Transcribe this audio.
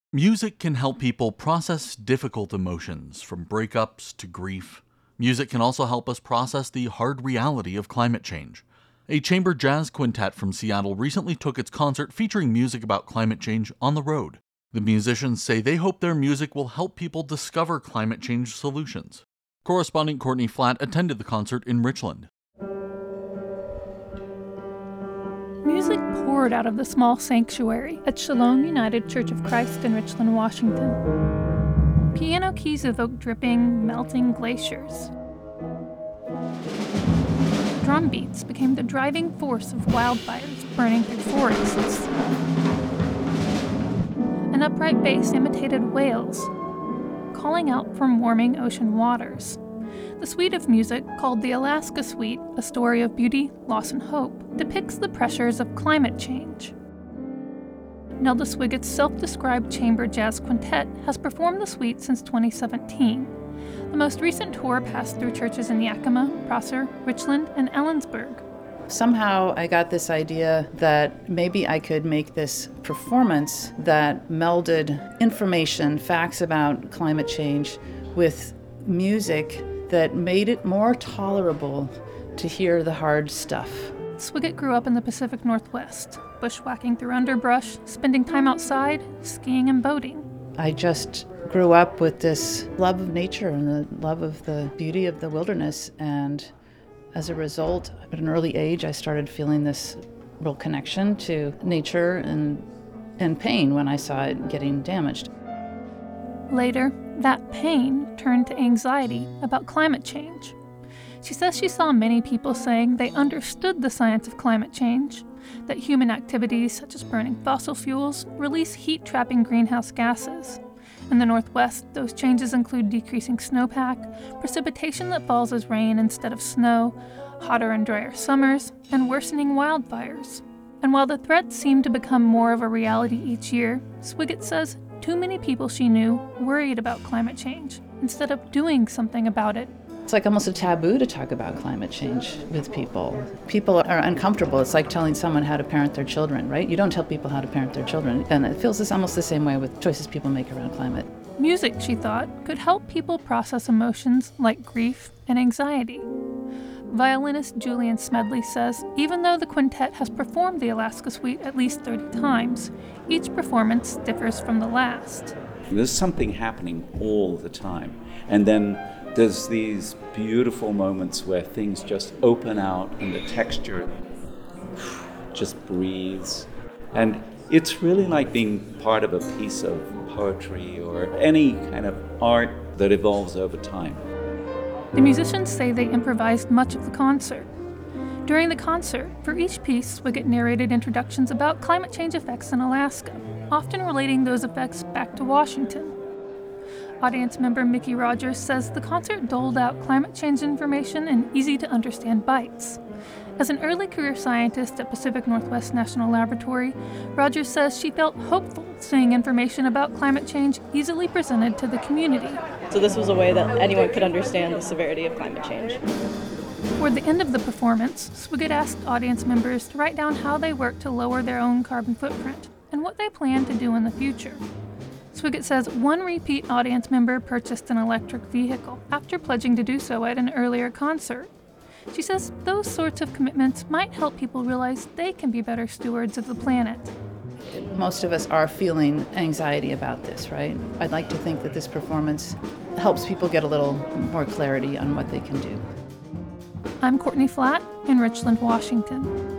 Music can help people process difficult emotions, from breakups to grief. Music can also help us process the hard reality of climate change. A chamber jazz quintet from Seattle recently took its concert featuring music about climate change on the road. The musicians say they hope their music will help people discover climate change solutions. Correspondent Courtney Flatt attended the concert in Richland. Music poured out of the small sanctuary at Shalom United Church of Christ in Richland, Washington. Piano keys evoked dripping, melting glaciers. Drum beats became the driving force of wildfires burning through forests. An upright bass imitated whales, calling out from warming ocean waters. The suite of music, called the Alaska Suite, A Story of Beauty, Loss, and Hope, depicts the pressures of climate change. Nelda Swiggett's self-described chamber jazz quintet has performed the suite since 2017. The most recent tour passed through churches in Yakima, Prosser, Richland, and Ellensburg. Somehow I got this idea that maybe I could make this performance that melded information, facts about climate change, with music that made it more tolerable to hear the hard stuff. Swiggett grew up in the Pacific Northwest, bushwhacking through underbrush, spending time outside, skiing and boating. I just grew up with this love of nature and the love of the beauty of the wilderness, and as a result, at an early age, I started feeling this real connection to nature and pain when I saw it getting damaged. Later, that pain turned to anxiety about climate change. She says she saw many people saying they understood the science of climate change, that human activities such as burning fossil fuels release heat-trapping greenhouse gases. In the Northwest, those changes include decreasing snowpack, precipitation that falls as rain instead of snow, hotter and drier summers, and worsening wildfires. And while the threats seem to become more of a reality each year, Swiggett says too many people she knew worried about climate change instead of doing something about it. It's like almost a taboo to talk about climate change with people. People are uncomfortable. It's like telling someone how to parent their children, right? You don't tell people how to parent their children. And it feels almost the same way with choices people make around climate. Music, she thought, could help people process emotions like grief and anxiety. Violinist Julian Smedley says even though the quintet has performed the Alaska Suite at least 30 times, each performance differs from the last. There's something happening all the time. And then there's these beautiful moments where things just open out and the texture just breathes. And it's really like being part of a piece of poetry or any kind of art that evolves over time. The musicians say they improvised much of the concert. During the concert, for each piece, Swiggett narrated introductions about climate change effects in Alaska, often relating those effects back to Washington. Audience member Mickey Rogers says the concert doled out climate change information in easy-to-understand bites. As an early career scientist at Pacific Northwest National Laboratory, Rogers says she felt hopeful seeing information about climate change easily presented to the community. So this was a way that anyone could understand the severity of climate change. Toward the end of the performance, Swiggett asked audience members to write down how they work to lower their own carbon footprint and what they plan to do in the future. Swiggett says one repeat audience member purchased an electric vehicle after pledging to do so at an earlier concert. She says those sorts of commitments might help people realize they can be better stewards of the planet. Most of us are feeling anxiety about this, right? I'd like to think that this performance helps people get a little more clarity on what they can do. I'm Courtney Flatt in Richland, Washington.